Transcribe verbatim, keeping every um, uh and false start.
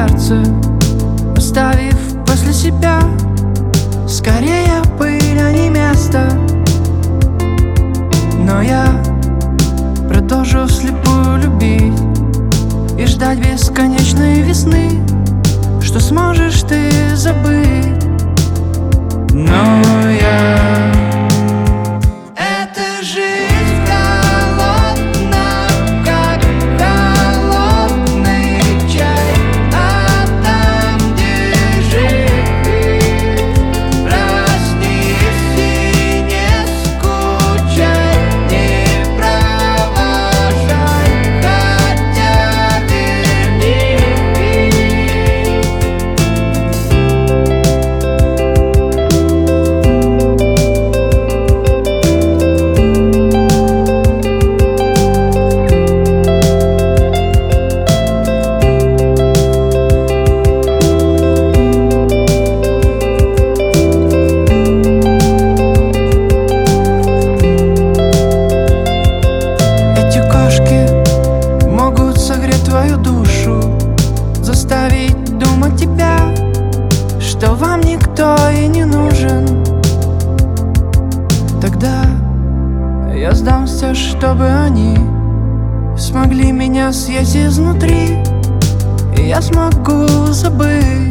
сердце, оставив после себя скорее пыль, а не место. Но я продолжу вслепую любить и ждать бесконечной весны, что сможешь ты забыть. Но я... Эта жизнь холодна, как холодный чай, а там, где жить, проснись и не скучай, не провожай, хотя вернись. Твою душу, заставить думать тебя, что вам никто и не нужен. Тогда я сдамся, чтобы они смогли меня съесть изнутри, и я смогу забыть.